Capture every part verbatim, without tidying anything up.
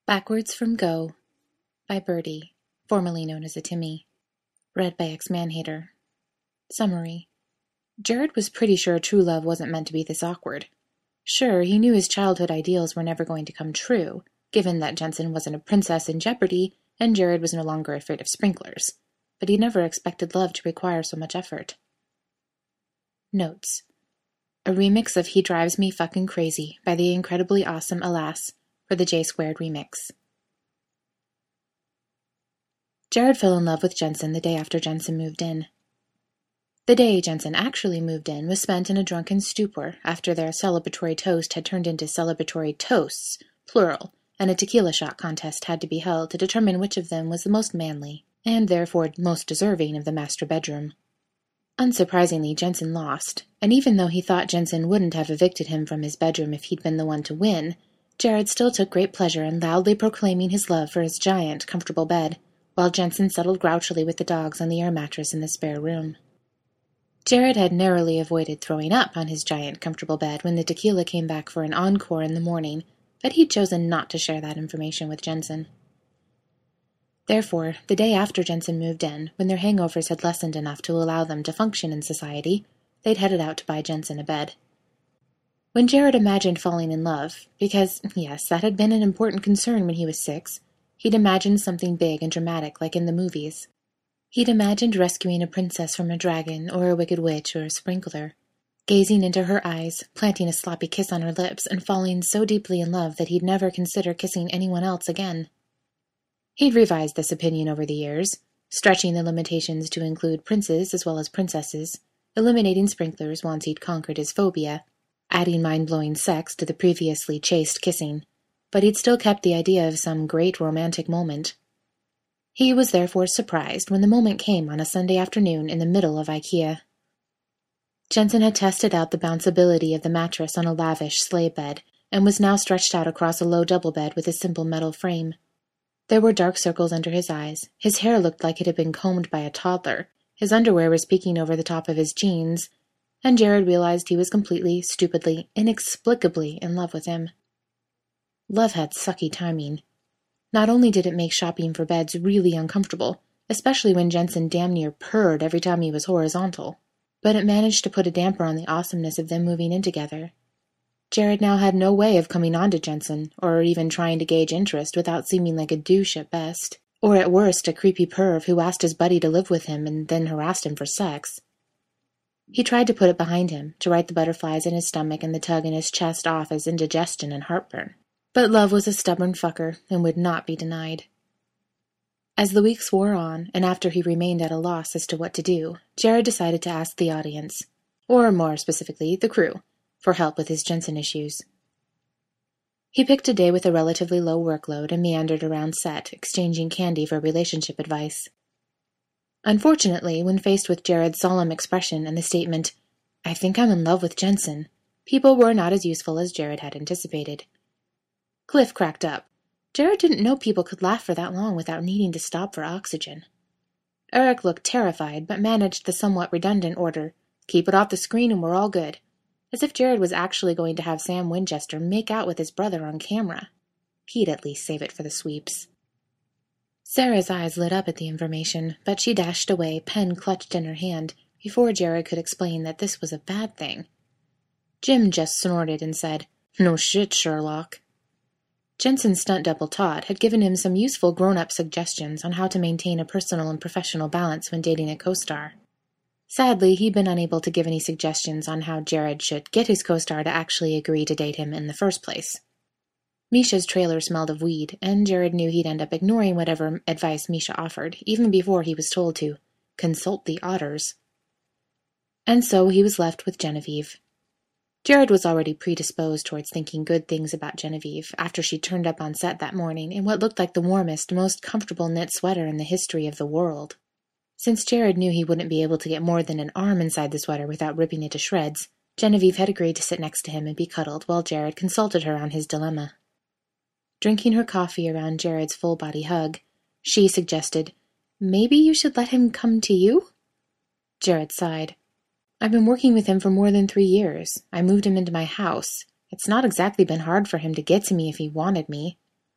Backwards from Go by Birdie, formerly known as a Timmy. Read by X-Manhater. Summary. Jared was pretty sure true love wasn't meant to be this awkward. Sure, he knew his childhood ideals were never going to come true, given that Jensen wasn't a princess in jeopardy and Jared was no longer afraid of sprinklers, but he never expected love to require so much effort. Notes. A remix of He Drives Me Fucking Crazy by the incredibly awesome Alas for the J Squared remix. Jared fell in love with Jensen the day after Jensen moved in. The day Jensen actually moved in was spent in a drunken stupor after their celebratory toast had turned into celebratory toasts, plural, and a tequila shot contest had to be held to determine which of them was the most manly, and therefore most deserving of the master bedroom. Unsurprisingly, Jensen lost, and even though he thought Jensen wouldn't have evicted him from his bedroom if he'd been the one to win, Jared still took great pleasure in loudly proclaiming his love for his giant, comfortable bed, while Jensen settled grouchily with the dogs on the air mattress in the spare room. Jared had narrowly avoided throwing up on his giant, comfortable bed when the tequila came back for an encore in the morning, but he'd chosen not to share that information with Jensen. Therefore, the day after Jensen moved in, when their hangovers had lessened enough to allow them to function in society, they'd headed out to buy Jensen a bed. When Jared imagined falling in love, because, yes, that had been an important concern when he was six, he'd imagined something big and dramatic like in the movies. He'd imagined rescuing a princess from a dragon or a wicked witch or a sprinkler, gazing into her eyes, planting a sloppy kiss on her lips, and falling so deeply in love that he'd never consider kissing anyone else again. He'd revised this opinion over the years, stretching the limitations to include princes as well as princesses, eliminating sprinklers once he'd conquered his phobia, adding mind-blowing sex to the previously chaste kissing, but he'd still kept the idea of some great romantic moment. He was therefore surprised when the moment came on a Sunday afternoon in the middle of IKEA. Jensen had tested out the bounceability of the mattress on a lavish sleigh bed, and was now stretched out across a low double bed with a simple metal frame. There were dark circles under his eyes, his hair looked like it had been combed by a toddler, his underwear was peeking over the top of his jeans, and Jared realized he was completely, stupidly, inexplicably in love with him. Love had sucky timing. Not only did it make shopping for beds really uncomfortable, especially when Jensen damn near purred every time he was horizontal, but it managed to put a damper on the awesomeness of them moving in together. Jared now had no way of coming on to Jensen, or even trying to gauge interest without seeming like a douche at best, or at worst a creepy perv who asked his buddy to live with him and then harassed him for sex. He tried to put it behind him, to write the butterflies in his stomach and the tug in his chest off as indigestion and heartburn. But love was a stubborn fucker and would not be denied. As the weeks wore on, and after he remained at a loss as to what to do, Jared decided to ask the audience, or more specifically, the crew, for help with his Jensen issues. He picked a day with a relatively low workload and meandered around set, exchanging candy for relationship advice. Unfortunately, when faced with Jared's solemn expression and the statement, "I think I'm in love with Jensen," people were not as useful as Jared had anticipated. Cliff cracked up. Jared didn't know people could laugh for that long without needing to stop for oxygen. Eric looked terrified, but managed the somewhat redundant order, "Keep it off the screen and we're all good," as if Jared was actually going to have Sam Winchester make out with his brother on camera. He'd at least save it for the sweeps. Sarah's eyes lit up at the information, but she dashed away, pen clutched in her hand, before Jared could explain that this was a bad thing. Jim just snorted and said, "No shit, Sherlock." Jensen's stunt double Todd had given him some useful grown-up suggestions on how to maintain a personal and professional balance when dating a co-star. Sadly, he'd been unable to give any suggestions on how Jared should get his co-star to actually agree to date him in the first place. Misha's trailer smelled of weed, and Jared knew he'd end up ignoring whatever advice Misha offered, even before he was told to consult the otters. And so he was left with Genevieve. Jared was already predisposed towards thinking good things about Genevieve after she turned up on set that morning in what looked like the warmest, most comfortable knit sweater in the history of the world. Since Jared knew he wouldn't be able to get more than an arm inside the sweater without ripping it to shreds, Genevieve had agreed to sit next to him and be cuddled while Jared consulted her on his dilemma. Drinking her coffee around Jared's full-body hug, she suggested, "Maybe you should let him come to you?" Jared sighed. "I've been working with him for more than three years. I moved him into my house. It's not exactly been hard for him to get to me if he wanted me."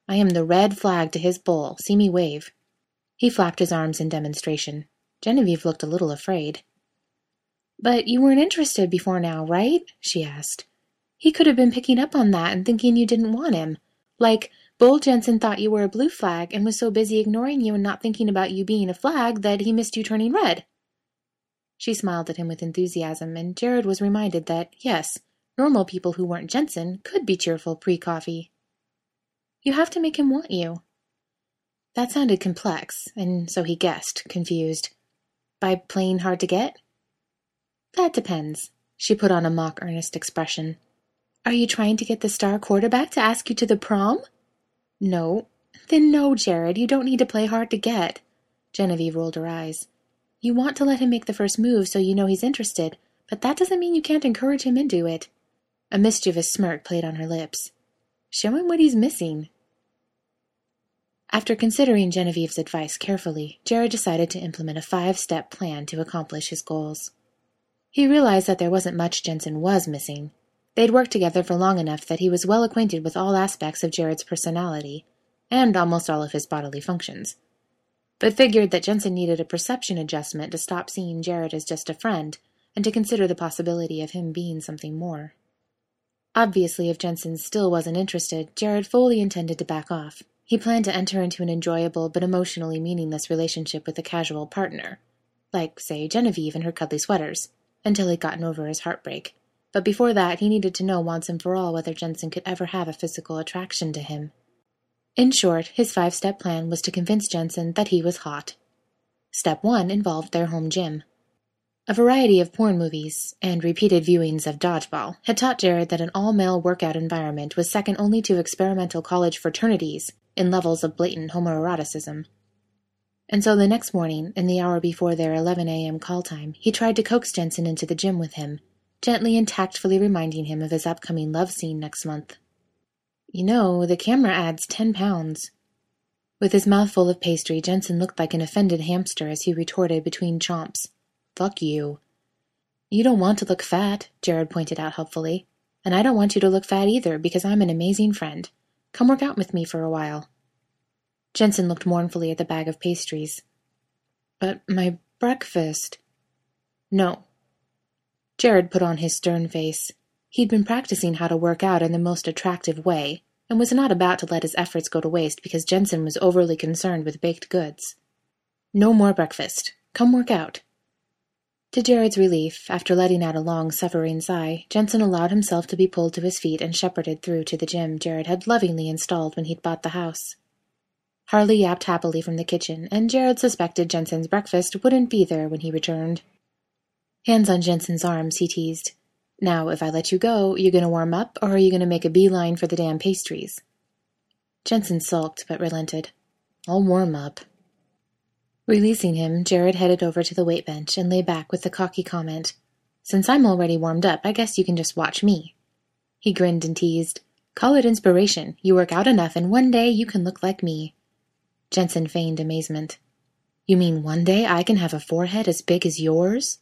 I am the red flag to his bull. See me wave." He flapped his arms in demonstration. Genevieve looked a little afraid. "But you weren't interested before now, right?" she asked. "He could have been picking up on that and thinking you didn't want him. Like, Bull Jensen thought you were a blue flag and was so busy ignoring you and not thinking about you being a flag that he missed you turning red." She smiled at him with enthusiasm, and Jared was reminded that, yes, normal people who weren't Jensen could be cheerful pre-coffee. "You have to make him want you." That sounded complex, and so he guessed, confused. "By playing hard to get?" "That depends." She put on a mock earnest expression. "Are you trying to get the star quarterback to ask you to the prom?" "No." "Then no, Jared, you don't need to play hard to get." Genevieve rolled her eyes. "You want to let him make the first move so you know he's interested, but that doesn't mean you can't encourage him into it." A mischievous smirk played on her lips. "Show him what he's missing." After considering Genevieve's advice carefully, Jared decided to implement a five-step plan to accomplish his goals. He realized that there wasn't much Jensen was missing. They'd worked together for long enough that he was well acquainted with all aspects of Jared's personality, and almost all of his bodily functions, but figured that Jensen needed a perception adjustment to stop seeing Jared as just a friend, and to consider the possibility of him being something more. Obviously, if Jensen still wasn't interested, Jared fully intended to back off. He planned to enter into an enjoyable but emotionally meaningless relationship with a casual partner, like, say, Genevieve and her cuddly sweaters, until he'd gotten over his heartbreak. But before that, he needed to know once and for all whether Jensen could ever have a physical attraction to him. In short, his five-step plan was to convince Jensen that he was hot. Step one involved their home gym. A variety of porn movies, and repeated viewings of Dodgeball, had taught Jared that an all-male workout environment was second only to experimental college fraternities in levels of blatant homoeroticism. And so the next morning, in the hour before their eleven a.m. call time, he tried to coax Jensen into the gym with him, gently and tactfully reminding him of his upcoming love scene next month. "You know, the camera adds ten pounds. With his mouth full of pastry, Jensen looked like an offended hamster as he retorted between chomps, "Fuck you." "You don't want to look fat," Jared pointed out helpfully. "And I don't want you to look fat either, because I'm an amazing friend. Come work out with me for a while." Jensen looked mournfully at the bag of pastries. "But my breakfast—" "No." Jared put on his stern face. He'd been practicing how to work out in the most attractive way, and was not about to let his efforts go to waste because Jensen was overly concerned with baked goods. "No more breakfast. Come work out." To Jared's relief, after letting out a long, suffering sigh, Jensen allowed himself to be pulled to his feet and shepherded through to the gym Jared had lovingly installed when he'd bought the house. Harley yapped happily from the kitchen, and Jared suspected Jensen's breakfast wouldn't be there when he returned. Hands on Jensen's arms, he teased. "Now, if I let you go, you gonna warm up, or are you gonna make a beeline for the damn pastries?" Jensen sulked, but relented. "I'll warm up." Releasing him, Jared headed over to the weight bench and lay back with the cocky comment, "Since I'm already warmed up, I guess you can just watch me." He grinned and teased, "Call it inspiration. You work out enough, and one day you can look like me." Jensen feigned amazement. "You mean one day I can have a forehead as big as yours?"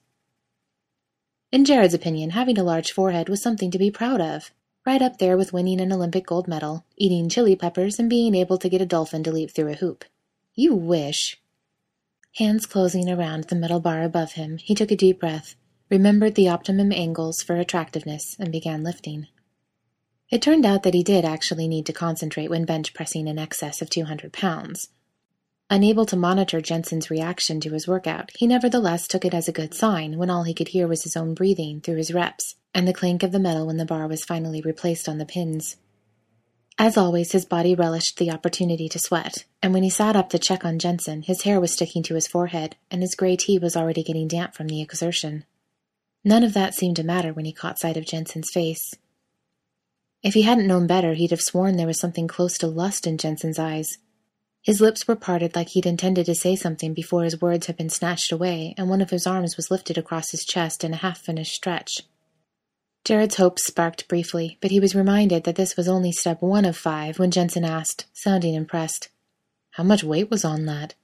In Jared's opinion, having a large forehead was something to be proud of, right up there with winning an Olympic gold medal, eating chili peppers, and being able to get a dolphin to leap through a hoop. You wish. Hands closing around the metal bar above him, he took a deep breath, remembered the optimum angles for attractiveness, and began lifting. It turned out that he did actually need to concentrate when bench pressing in excess of two hundred pounds. Unable to monitor Jensen's reaction to his workout, he nevertheless took it as a good sign when all he could hear was his own breathing through his reps, and the clink of the metal when the bar was finally replaced on the pins. As always, his body relished the opportunity to sweat, and when he sat up to check on Jensen, his hair was sticking to his forehead, and his gray tea was already getting damp from the exertion. None of that seemed to matter when he caught sight of Jensen's face. If he hadn't known better, he'd have sworn there was something close to lust in Jensen's eyes. His lips were parted like he'd intended to say something before his words had been snatched away, and one of his arms was lifted across his chest in a half-finished stretch. Jared's hopes sparked briefly, but he was reminded that this was only step one of five when Jensen asked, sounding impressed, "How much weight was on that?"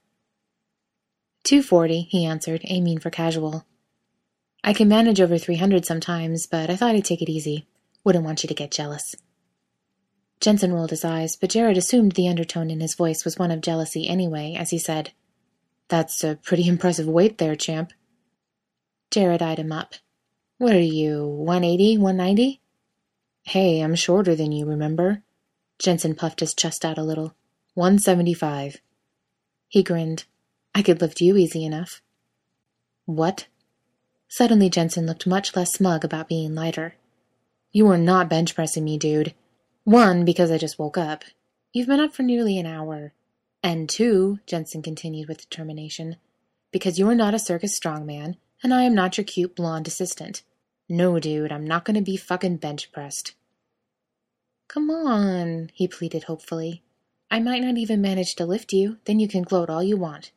Two forty, he answered, aiming for casual. "I can manage over three hundred sometimes, but I thought I'd take it easy. Wouldn't want you to get jealous." Jensen rolled his eyes, but Jared assumed the undertone in his voice was one of jealousy anyway, as he said, "That's a pretty impressive weight there, champ." Jared eyed him up. "What are you, one eighty, one ninety? Hey, I'm shorter than you, remember?" Jensen puffed his chest out a little. one seventy-five. He grinned. "I could lift you easy enough." "What?" Suddenly Jensen looked much less smug about being lighter. "You are not bench pressing me, dude. One, because I just woke up. You've been up for nearly an hour. And two," Jensen continued with determination, "because you are not a circus strongman, and I am not your cute blonde assistant. No, dude, I'm not going to be fucking bench pressed." "Come on," he pleaded hopefully. "I might not even manage to lift you, then you can gloat all you want."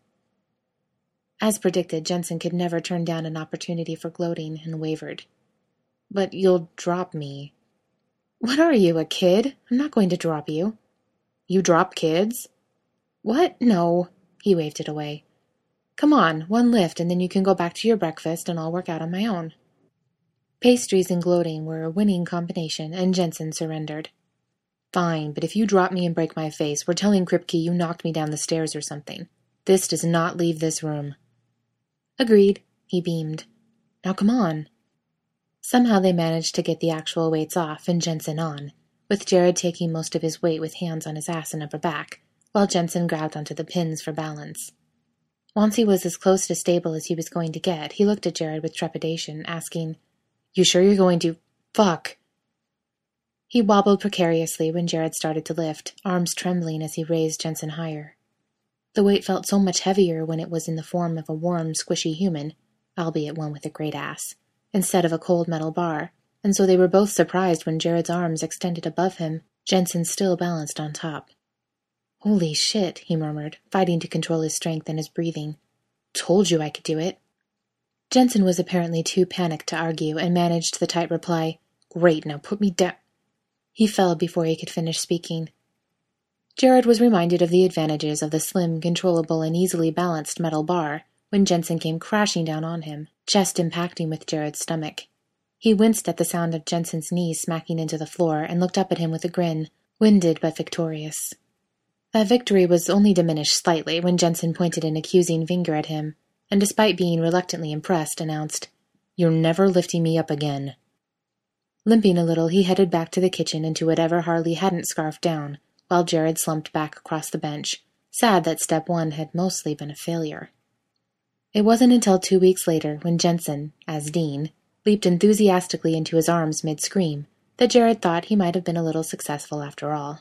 As predicted, Jensen could never turn down an opportunity for gloating, and wavered. "But you'll drop me." "What are you, a kid? I'm not going to drop you." "You drop kids?" "What? No." He waved it away. "Come on, one lift, and then you can go back to your breakfast, and I'll work out on my own." Pastries and gloating were a winning combination, and Jensen surrendered. "Fine, but if you drop me and break my face, we're telling Kripke you knocked me down the stairs or something. This does not leave this room." "Agreed," he beamed. "Now come on." Somehow they managed to get the actual weights off and Jensen on, with Jared taking most of his weight with hands on his ass and upper back, while Jensen grabbed onto the pins for balance. Once he was as close to stable as he was going to get, he looked at Jared with trepidation, asking, "You sure you're going to... fuck?" He wobbled precariously when Jared started to lift, arms trembling as he raised Jensen higher. The weight felt so much heavier when it was in the form of a warm, squishy human, albeit one with a great ass, instead of a cold metal bar, and so they were both surprised when Jared's arms extended above him, Jensen still balanced on top. "Holy shit," he murmured, fighting to control his strength and his breathing. "Told you I could do it." Jensen was apparently too panicked to argue and managed the tight reply, "Great, now put me down." He fell before he could finish speaking. Jared was reminded of the advantages of the slim, controllable, and easily balanced metal bar when Jensen came crashing down on him, chest impacting with Jared's stomach. He winced at the sound of Jensen's knees smacking into the floor and looked up at him with a grin, winded but victorious. That victory was only diminished slightly when Jensen pointed an accusing finger at him, and despite being reluctantly impressed, announced, "You're never lifting me up again." Limping a little, he headed back to the kitchen and to whatever Harley hadn't scarfed down, while Jared slumped back across the bench, sad that step one had mostly been a failure. It wasn't until two weeks later, when Jensen, as Dean, leaped enthusiastically into his arms mid-scream, that Jared thought he might have been a little successful after all.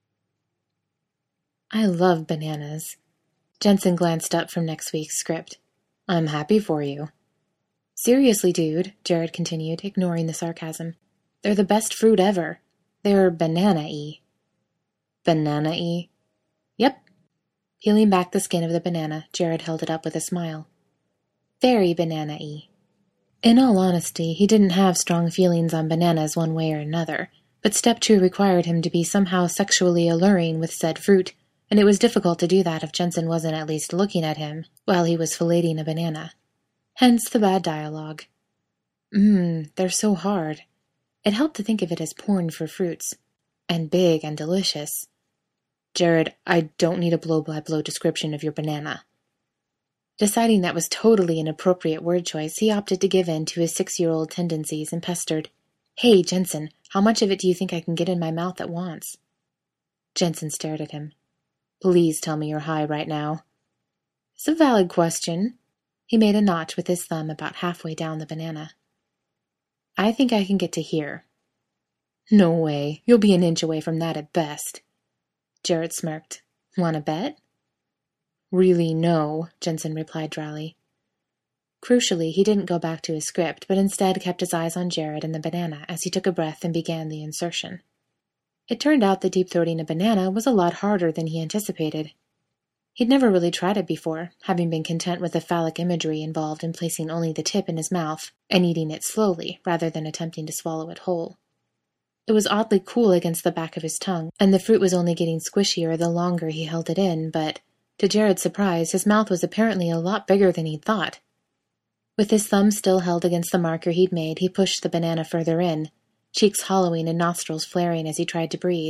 "I love bananas." Jensen glanced up from next week's script. "I'm happy for you." "Seriously, dude," Jared continued, ignoring the sarcasm. "They're the best fruit ever. They're banana-y." "Banana-y?" "Yep." Peeling back the skin of the banana, Jared held it up with a smile. "Very banana-y." In all honesty, he didn't have strong feelings on bananas one way or another, but step two required him to be somehow sexually alluring with said fruit, and it was difficult to do that if Jensen wasn't at least looking at him while he was filleting a banana. Hence the bad dialogue. Mmm, they're so hard. It helped to think of it as porn for fruits. And big and delicious. "Jared, I don't need a blow-by-blow description of your banana." Deciding that was totally an appropriate word choice, he opted to give in to his six-year-old tendencies and pestered, "Hey, Jensen, how much of it do you think I can get in my mouth at once?" Jensen stared at him. "Please tell me you're high right now." "It's a valid question." He made a notch with his thumb about halfway down the banana. "I think I can get to here." "No way. You'll be an inch away from that at best." Jared smirked. "Wanna bet?" "Really, no," Jensen replied dryly. Crucially, he didn't go back to his script, but instead kept his eyes on Jared and the banana as he took a breath and began the insertion. It turned out that deep-throating a banana was a lot harder than he anticipated. He'd never really tried it before, having been content with the phallic imagery involved in placing only the tip in his mouth and eating it slowly rather than attempting to swallow it whole. It was oddly cool against the back of his tongue, and the fruit was only getting squishier the longer he held it in, but, to Jared's surprise, his mouth was apparently a lot bigger than he'd thought. With his thumb still held against the marker he'd made, he pushed the banana further in, cheeks hollowing and nostrils flaring as he tried to breathe,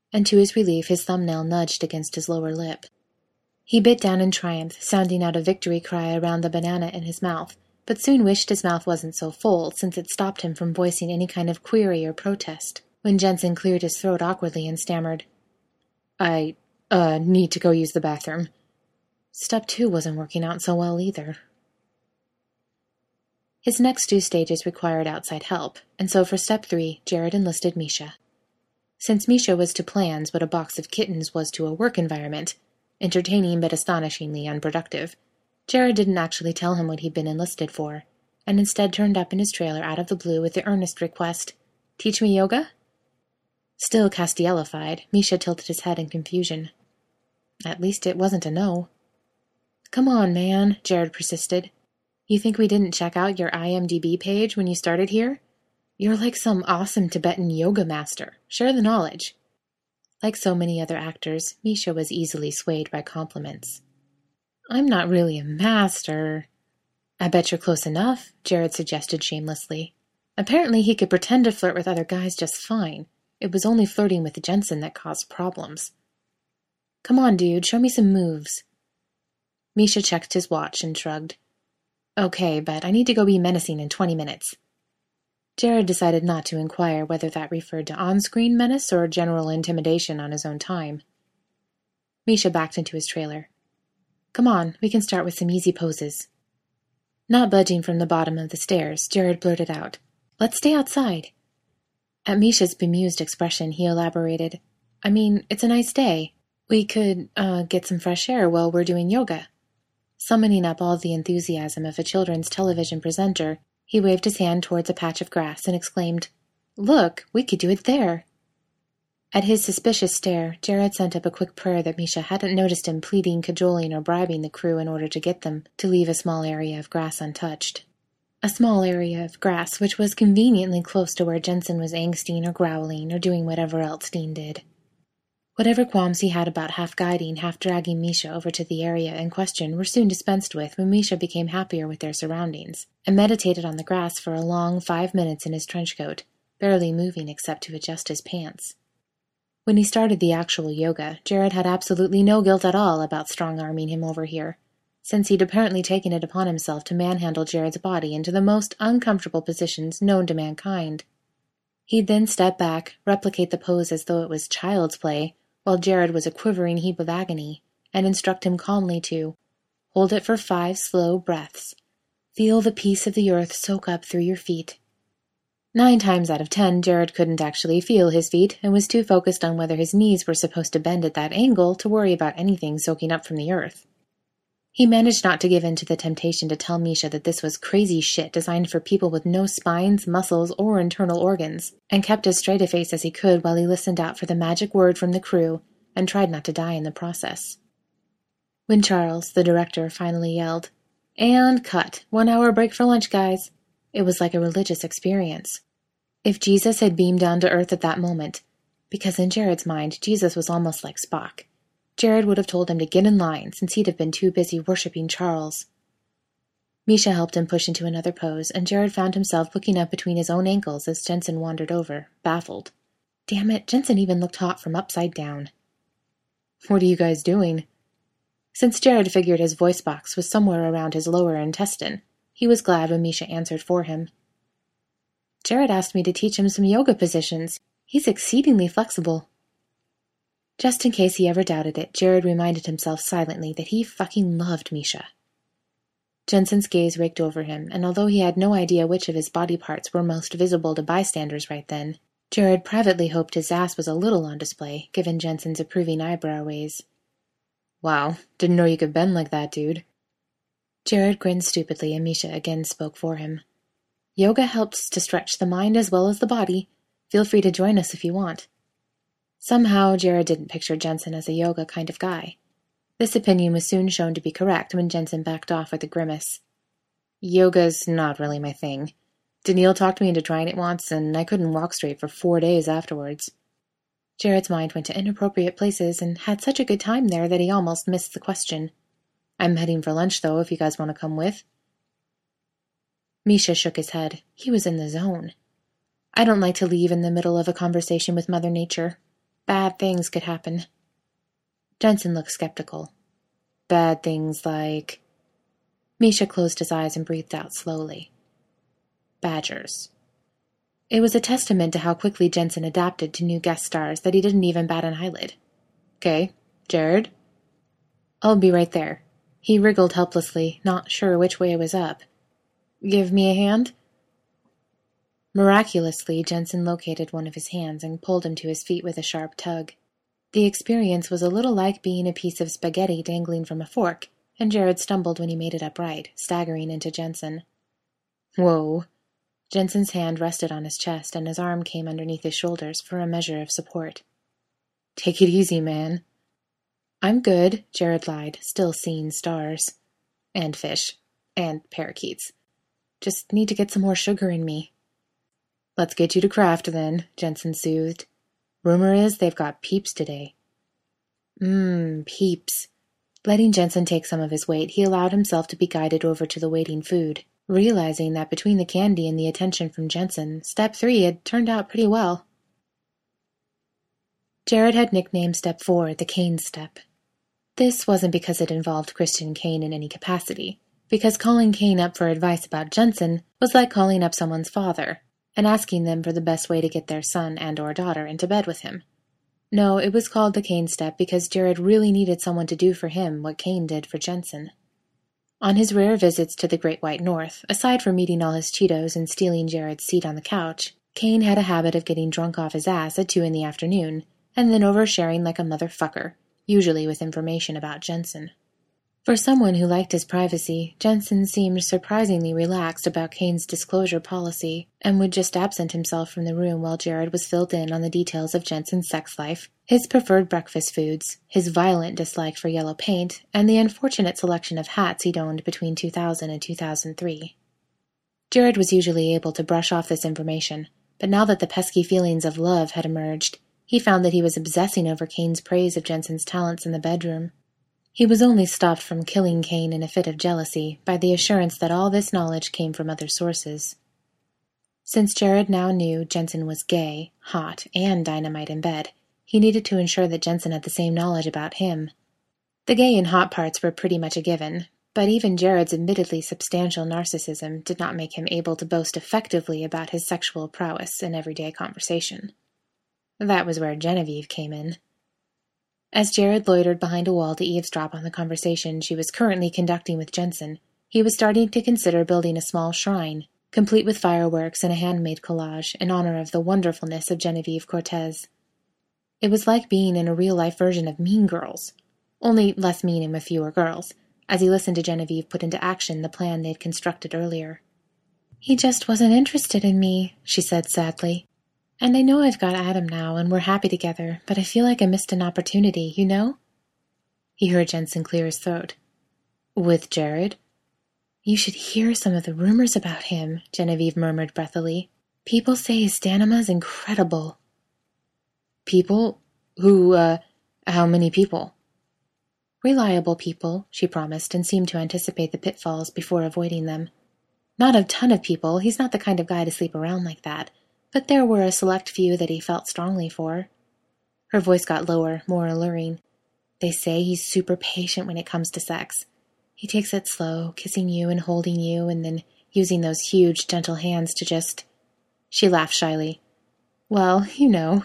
and to his relief his thumbnail nudged against his lower lip. He bit down in triumph, sounding out a victory cry around the banana in his mouth, but soon wished his mouth wasn't so full, since it stopped him from voicing any kind of query or protest, when Jensen cleared his throat awkwardly and stammered, I, uh, need to go use the bathroom. Step two wasn't working out so well either. His next two stages required outside help, and so for step three, Jared enlisted Misha. Since Misha was to plans what a box of kittens was to a work environment, entertaining but astonishingly unproductive, Jared didn't actually tell him what he'd been enlisted for, and instead turned up in his trailer out of the blue with the earnest request, Teach me yoga? Still Castielified, Misha tilted his head in confusion. At least it wasn't a no. Come on, man, Jared persisted. You think we didn't check out your I M D B page when you started here? You're like some awesome Tibetan yoga master. Share the knowledge. Like so many other actors, Misha was easily swayed by compliments. I'm not really a master. I bet you're close enough, Jared suggested shamelessly. Apparently he could pretend to flirt with other guys just fine. It was only flirting with Jensen that caused problems. Come on, dude, show me some moves. Misha checked his watch and shrugged. Okay, but I need to go be menacing in twenty minutes. Jared decided not to inquire whether that referred to on-screen menace or general intimidation on his own time. Misha backed into his trailer. Come on, we can start with some easy poses. Not budging from the bottom of the stairs, Jared blurted out, Let's stay outside. At Misha's bemused expression, he elaborated, I mean, it's a nice day. We could, uh, get some fresh air while we're doing yoga. Summoning up all the enthusiasm of a children's television presenter, he waved his hand towards a patch of grass and exclaimed, Look, we could do it there. At his suspicious stare, Jared sent up a quick prayer that Misha hadn't noticed him pleading, cajoling, or bribing the crew in order to get them to leave a small area of grass untouched. A small area of grass which was conveniently close to where Jensen was angsting or growling or doing whatever else Dean did. Whatever qualms he had about half-guiding, half-dragging Misha over to the area in question were soon dispensed with when Misha became happier with their surroundings, and meditated on the grass for a long five minutes in his trench coat, barely moving except to adjust his pants. When he started the actual yoga, Jared had absolutely no guilt at all about strong-arming him over here, since he'd apparently taken it upon himself to manhandle Jared's body into the most uncomfortable positions known to mankind. He'd then step back, replicate the pose as though it was child's play, while Jared was a quivering heap of agony, and instruct him calmly to hold it for five slow breaths. Feel the peace of the earth soak up through your feet. Nine times out of ten, Jared couldn't actually feel his feet, and was too focused on whether his knees were supposed to bend at that angle to worry about anything soaking up from the earth. He managed not to give in to the temptation to tell Misha that this was crazy shit designed for people with no spines, muscles, or internal organs, and kept as straight a face as he could while he listened out for the magic word from the crew and tried not to die in the process. When Charles, the director, finally yelled, And cut! One hour break for lunch, guys! It was like a religious experience. If Jesus had beamed down to earth at that moment, because in Jared's mind Jesus was almost like Spock, Jared would have told him to get in line, since he'd have been too busy worshipping Charles. Misha helped him push into another pose, and Jared found himself looking up between his own ankles as Jensen wandered over, baffled. Damn it, Jensen even looked hot from upside down. What are you guys doing? Since Jared figured his voice box was somewhere around his lower intestine, he was glad when Misha answered for him. Jared asked me to teach him some yoga positions. He's exceedingly flexible. Just in case he ever doubted it, Jared reminded himself silently that he fucking loved Misha. Jensen's gaze raked over him, and although he had no idea which of his body parts were most visible to bystanders right then, Jared privately hoped his ass was a little on display, given Jensen's approving eyebrow raise. Wow, didn't know you could bend like that, dude. Jared grinned stupidly, and Misha again spoke for him. Yoga helps to stretch the mind as well as the body. Feel free to join us if you want. Somehow, Jared didn't picture Jensen as a yoga kind of guy. This opinion was soon shown to be correct when Jensen backed off with a grimace. Yoga's not really my thing. Daniil talked me into trying it once, and I couldn't walk straight for four days afterwards. Jared's mind went to inappropriate places and had such a good time there that he almost missed the question. I'm heading for lunch, though, if you guys want to come with. Misha shook his head. He was in the zone. I don't like to leave in the middle of a conversation with Mother Nature. Bad things could happen. Jensen looked skeptical. Bad things like... Misha closed his eyes and breathed out slowly. Badgers. It was a testament to how quickly Jensen adapted to new guest stars that he didn't even bat an eyelid. Okay, Jared? I'll be right there. He wriggled helplessly, not sure which way it was up. Give me a hand? Miraculously, Jensen located one of his hands and pulled him to his feet with a sharp tug. The experience was a little like being a piece of spaghetti dangling from a fork, and Jared stumbled when he made it upright, staggering into Jensen. Whoa. Jensen's hand rested on his chest, and his arm came underneath his shoulders for a measure of support. Take it easy, man. I'm good, Jared lied, still seeing stars. And fish. And parakeets. Just need to get some more sugar in me. Let's get you to craft, then, Jensen soothed. Rumor is they've got peeps today. Mmm, peeps. Letting Jensen take some of his weight, he allowed himself to be guided over to the waiting food, realizing that between the candy and the attention from Jensen, step three had turned out pretty well. Jared had nicknamed step four the Kane step. This wasn't because it involved Christian Kane in any capacity, because calling Kane up for advice about Jensen was like calling up someone's father and asking them for the best way to get their son and or daughter into bed with him. No, it was called the Kane step because Jared really needed someone to do for him what Kane did for Jensen. On his rare visits to the Great White North, aside from eating all his Cheetos and stealing Jared's seat on the couch, Kane had a habit of getting drunk off his ass at two in the afternoon, and then oversharing like a motherfucker, usually with information about Jensen. For someone who liked his privacy, Jensen seemed surprisingly relaxed about Kane's disclosure policy, and would just absent himself from the room while Jared was filled in on the details of Jensen's sex life, his preferred breakfast foods, his violent dislike for yellow paint, and the unfortunate selection of hats he'd owned between two thousand and two thousand three. Jared was usually able to brush off this information, but now that the pesky feelings of love had emerged, he found that he was obsessing over Kane's praise of Jensen's talents in the bedroom. He was only stopped from killing Kane in a fit of jealousy by the assurance that all this knowledge came from other sources. Since Jared now knew Jensen was gay, hot, and dynamite in bed, he needed to ensure that Jensen had the same knowledge about him. The gay and hot parts were pretty much a given, but even Jared's admittedly substantial narcissism did not make him able to boast effectively about his sexual prowess in everyday conversation. That was where Genevieve came in. As Jared loitered behind a wall to eavesdrop on the conversation she was currently conducting with Jensen, he was starting to consider building a small shrine, complete with fireworks and a handmade collage, in honor of the wonderfulness of Genevieve Cortez. It was like being in a real-life version of Mean Girls, only less mean and with fewer girls, as he listened to Genevieve put into action the plan they'd constructed earlier. He just wasn't interested in me, she said sadly. And I know I've got Adam now, and we're happy together, but I feel like I missed an opportunity, you know? He heard Jensen clear his throat. With Jared? You should hear some of the rumors about him, Genevieve murmured breathily. People say his stamina's incredible. People? Who, uh, how many people? Reliable people, she promised, and seemed to anticipate the pitfalls before avoiding them. Not a ton of people, he's not the kind of guy to sleep around like that. But there were a select few that he felt strongly for. Her voice got lower, more alluring. They say he's super patient when it comes to sex. He takes it slow, kissing you and holding you, and then using those huge, gentle hands to just... She laughed shyly. Well, you know.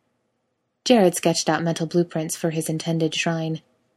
Jared sketched out mental blueprints for his intended shrine.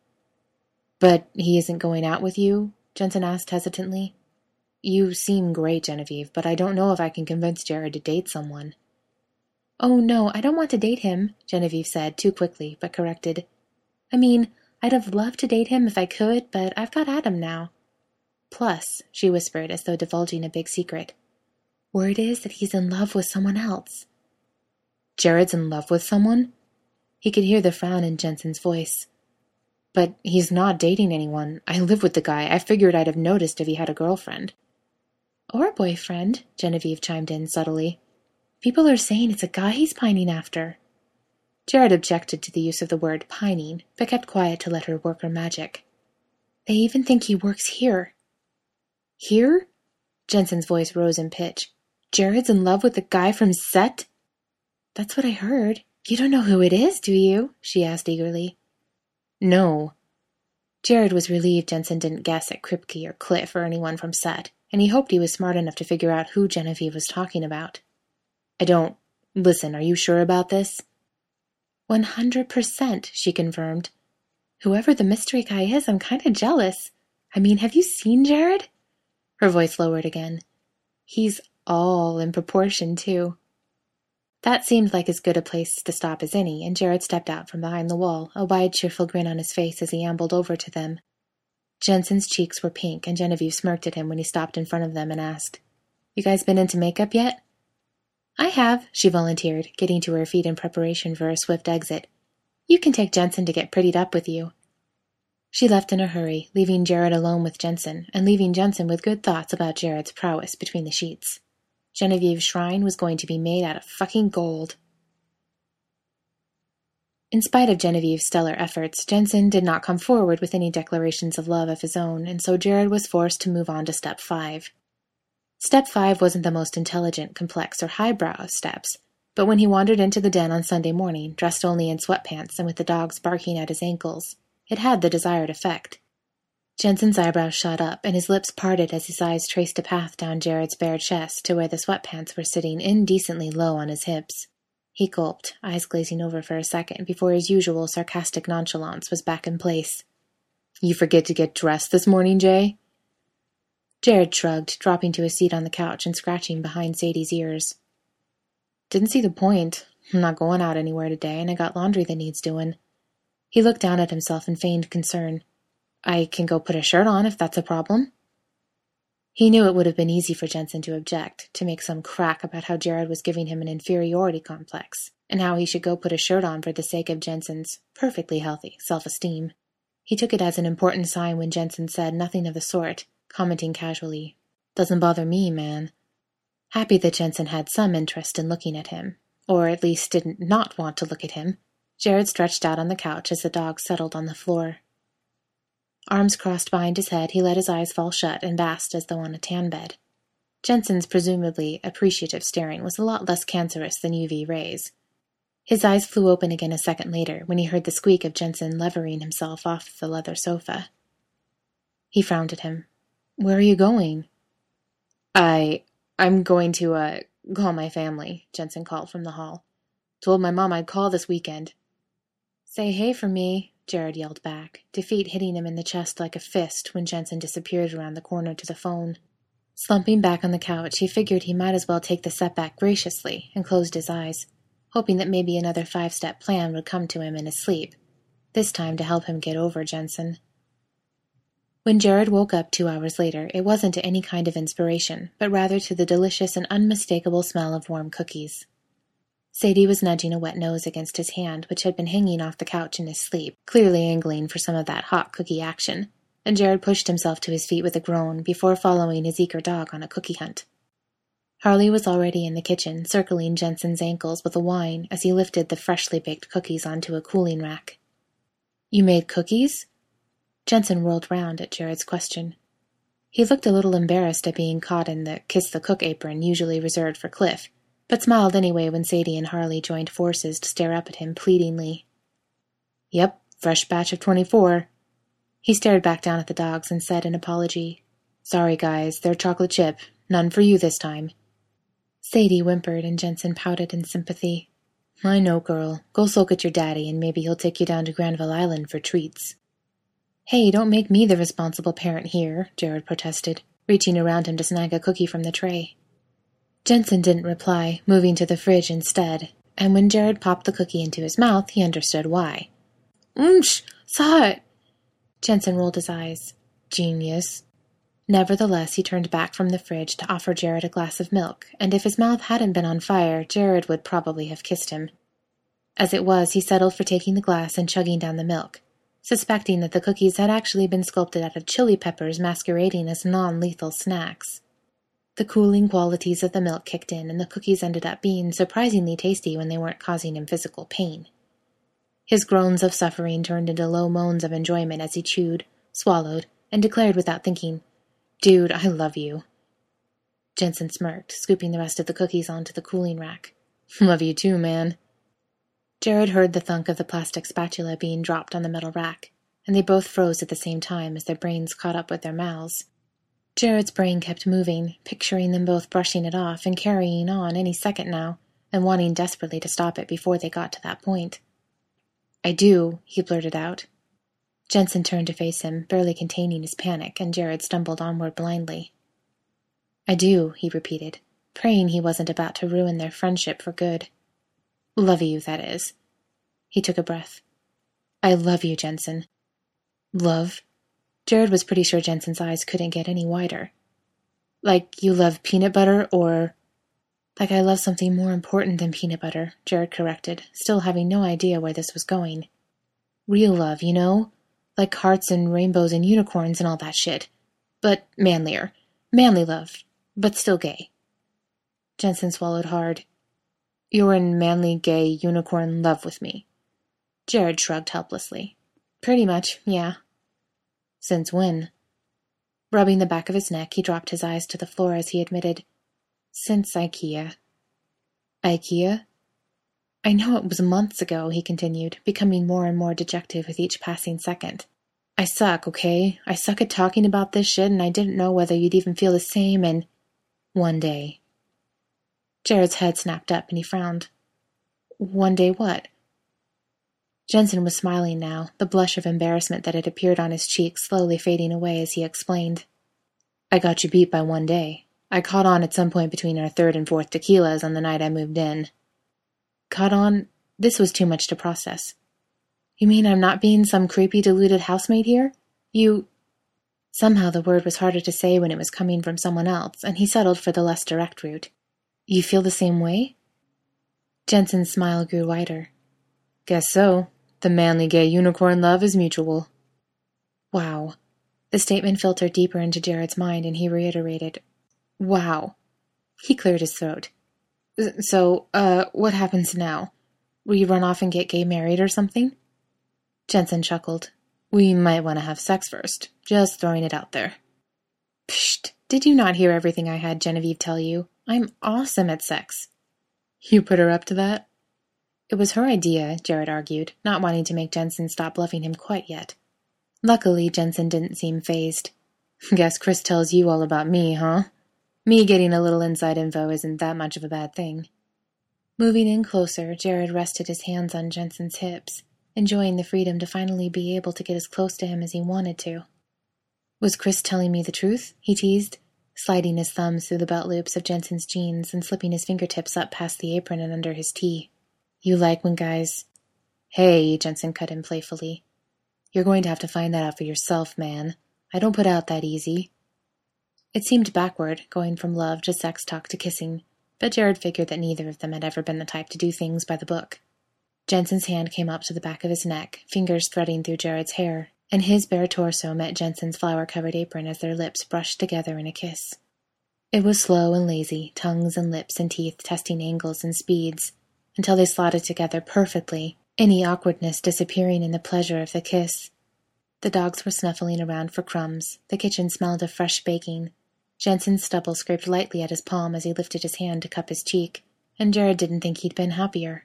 But he isn't going out with you? Jensen asked hesitantly. You seem great, Genevieve, but I don't know if I can convince Jared to date someone. Oh, no, I don't want to date him, Genevieve said, too quickly, but corrected. I mean, I'd have loved to date him if I could, but I've got Adam now. Plus, she whispered, as though divulging a big secret, word is that he's in love with someone else. Jared's in love with someone? He could hear the frown in Jensen's voice. But he's not dating anyone. I live with the guy. I figured I'd have noticed if he had a girlfriend. Or a boyfriend, Genevieve chimed in subtly. People are saying it's a guy he's pining after. Jared objected to the use of the word pining, but kept quiet to let her work her magic. They even think he works here. Here? Jensen's voice rose in pitch. Jared's in love with the guy from Set? That's what I heard, You don't know who it is, do you? She asked eagerly. No. Jared was relieved Jensen didn't guess at Kripke or Cliff or anyone from set, and he hoped he was smart enough to figure out who Genevieve was talking about. I don't... Listen, are you sure about this? One hundred percent, she confirmed. Whoever the mystery guy is, I'm kind of jealous. I mean, have you seen Jared? Her voice lowered again. He's all in proportion, too. That seemed like as good a place to stop as any, and Jared stepped out from behind the wall, a wide, cheerful grin on his face as he ambled over to them. Jensen's cheeks were pink, and Genevieve smirked at him when he stopped in front of them and asked, You guys been into makeup yet? I have, she volunteered, getting to her feet in preparation for a swift exit. You can take Jensen to get prettied up with you. She left in a hurry, leaving Jared alone with Jensen, and leaving Jensen with good thoughts about Jared's prowess between the sheets. Genevieve's shrine was going to be made out of fucking gold. In spite of Genevieve's stellar efforts, Jensen did not come forward with any declarations of love of his own, and so Jared was forced to move on to step five. Step five wasn't the most intelligent, complex, or highbrow of steps, but when he wandered into the den on Sunday morning, dressed only in sweatpants and with the dogs barking at his ankles, it had the desired effect. Jensen's eyebrows shot up, and his lips parted as his eyes traced a path down Jared's bare chest to where the sweatpants were sitting indecently low on his hips. He gulped, eyes glazing over for a second before his usual sarcastic nonchalance was back in place. You forget to get dressed this morning, Jay? Jared shrugged, dropping to a seat on the couch and scratching behind Sadie's ears. Didn't see the point. I'm not going out anywhere today, and I got laundry that needs doing. He looked down at himself in feigned concern. I can go put a shirt on if that's a problem. He knew it would have been easy for Jensen to object, to make some crack about how Jared was giving him an inferiority complex, and how he should go put a shirt on for the sake of Jensen's perfectly healthy self-esteem. He took it as an important sign when Jensen said nothing of the sort, commenting casually, Doesn't bother me, man. Happy that Jensen had some interest in looking at him, or at least didn't not want to look at him, Jared stretched out on the couch as the dog settled on the floor. Arms crossed behind his head, he let his eyes fall shut and basked as though on a tan bed. Jensen's presumably appreciative staring was a lot less cancerous than U V rays. His eyes flew open again a second later when he heard the squeak of Jensen levering himself off the leather sofa. He frowned at him. Where are you going? I... I'm going to, uh, call my family, Jensen called from the hall. Told my mom I'd call this weekend. Say hey for me, Jared yelled back, defeat hitting him in the chest like a fist when Jensen disappeared around the corner to the phone. Slumping back on the couch, he figured he might as well take the setback graciously and closed his eyes, hoping that maybe another five-step plan would come to him in his sleep, this time to help him get over Jensen. When Jared woke up two hours later, it wasn't to any kind of inspiration, but rather to the delicious and unmistakable smell of warm cookies. Sadie was nudging a wet nose against his hand, which had been hanging off the couch in his sleep, clearly angling for some of that hot cookie action, and Jared pushed himself to his feet with a groan before following his eager dog on a cookie hunt. Harley was already in the kitchen, circling Jensen's ankles with a whine as he lifted the freshly baked cookies onto a cooling rack. You made cookies? Jensen whirled round at Jared's question. He looked a little embarrassed at being caught in the kiss-the-cook apron usually reserved for Cliff, but smiled anyway when Sadie and Harley joined forces to stare up at him pleadingly. Yep, fresh batch of twenty-four. He stared back down at the dogs and said in apology, Sorry, guys, they're chocolate chip. None for you this time. Sadie whimpered and Jensen pouted in sympathy. I know, girl. Go sulk at your daddy and maybe he'll take you down to Granville Island for treats. Hey, don't make me the responsible parent here, Jared protested, reaching around him to snag a cookie from the tray. Jensen didn't reply, moving to the fridge instead, and when Jared popped the cookie into his mouth, he understood why. Umsh! Saw it! Jensen rolled his eyes. Genius. Nevertheless, he turned back from the fridge to offer Jared a glass of milk, and if his mouth hadn't been on fire, Jared would probably have kissed him. As it was, he settled for taking the glass and chugging down the milk, suspecting that the cookies had actually been sculpted out of chili peppers masquerading as non-lethal snacks. The cooling qualities of the milk kicked in, and the cookies ended up being surprisingly tasty when they weren't causing him physical pain. His groans of suffering turned into low moans of enjoyment as he chewed, swallowed, and declared without thinking, Dude, I love you. Jensen smirked, scooping the rest of the cookies onto the cooling rack. Love you too, man. Jared heard the thunk of the plastic spatula being dropped on the metal rack, and they both froze at the same time as their brains caught up with their mouths. Jared's brain kept moving, picturing them both brushing it off and carrying on any second now, and wanting desperately to stop it before they got to that point. "I do," he blurted out. Jensen turned to face him, barely containing his panic, and Jared stumbled onward blindly. "I do," he repeated, praying he wasn't about to ruin their friendship for good. "Love you, that is." He took a breath. "I love you, Jensen." "Love?" Jared was pretty sure Jensen's eyes couldn't get any wider. "Like you love peanut butter, or—" "Like I love something more important than peanut butter," Jared corrected, still having no idea where this was going. "Real love, you know? Like hearts and rainbows and unicorns and all that shit. But manlier. Manly love, but still gay." Jensen swallowed hard. "You're in manly, gay, unicorn love with me." Jared shrugged helplessly. "Pretty much, yeah." "Since when?" Rubbing the back of his neck, he dropped his eyes to the floor as he admitted, "Since IKEA." "IKEA?" "I know it was months ago," he continued, becoming more and more dejected with each passing second. "I suck, okay? I suck at talking about this shit, and I didn't know whether you'd even feel the same, and—" "One day." Jared's head snapped up, and he frowned. "One day what?" Jensen was smiling now, the blush of embarrassment that had appeared on his cheek slowly fading away as he explained. "I got you beat by one day. I caught on at some point between our third and fourth tequilas on the night I moved in." "Caught on?" This was too much to process. "You mean I'm not being some creepy, deluded housemate here? You—" Somehow the word was harder to say when it was coming from someone else, and he settled for the less direct route. "You feel the same way?" Jensen's smile grew wider. "Guess so. The manly gay unicorn love is mutual." "Wow." The statement filtered deeper into Jared's mind, and he reiterated, "Wow." He cleared his throat. "So, uh, what happens now? Will you run off and get gay married or something?" Jensen chuckled. "We might want to have sex first. Just throwing it out there." "Psht! Did you not hear everything I had Genevieve tell you? I'm awesome at sex." "You put her up to that?" "It was her idea," Jared argued, not wanting to make Jensen stop loving him quite yet. Luckily, Jensen didn't seem fazed. "Guess Chris tells you all about me, huh? Me getting a little inside info isn't that much of a bad thing." Moving in closer, Jared rested his hands on Jensen's hips, enjoying the freedom to finally be able to get as close to him as he wanted to. "Was Chris telling me the truth?" he teased, sliding his thumbs through the belt loops of Jensen's jeans and slipping his fingertips up past the apron and under his tee. "You like when guys—" "Hey," Jensen cut in playfully. "You're going to have to find that out for yourself, man. I don't put out that easy." It seemed backward, going from love to sex talk to kissing, but Jared figured that neither of them had ever been the type to do things by the book. Jensen's hand came up to the back of his neck, fingers threading through Jared's hair, and his bare torso met Jensen's flower-covered apron as their lips brushed together in a kiss. It was slow and lazy, tongues and lips and teeth testing angles and speeds, until they slotted together perfectly, any awkwardness disappearing in the pleasure of the kiss. The dogs were snuffling around for crumbs, the kitchen smelled of fresh baking. Jensen's stubble scraped lightly at his palm as he lifted his hand to cup his cheek, and Jared didn't think he'd been happier.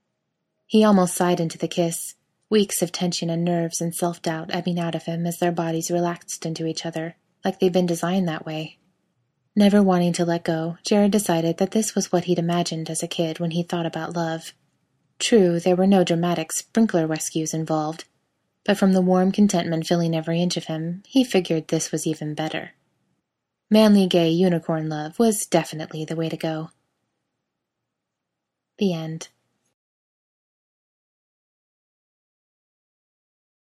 He almost sighed into the kiss, weeks of tension and nerves and self-doubt ebbing out of him as their bodies relaxed into each other, like they'd been designed that way. Never wanting to let go, Jared decided that this was what he'd imagined as a kid when he thought about love. True, there were no dramatic sprinkler rescues involved, but from the warm contentment filling every inch of him, he figured this was even better. Manly gay unicorn love was definitely the way to go. The end.